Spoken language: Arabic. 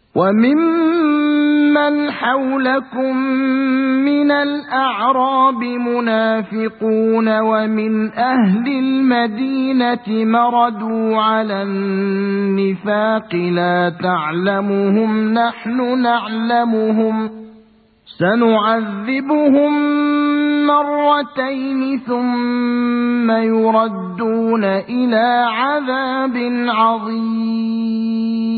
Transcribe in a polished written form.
وممن حولكم من الأعراب منافقون ومن أهل المدينة مردوا على النفاق لا تعلمهم نحن نعلمهم سنعذبهم مرتين ثم يردون إلى عذاب عظيم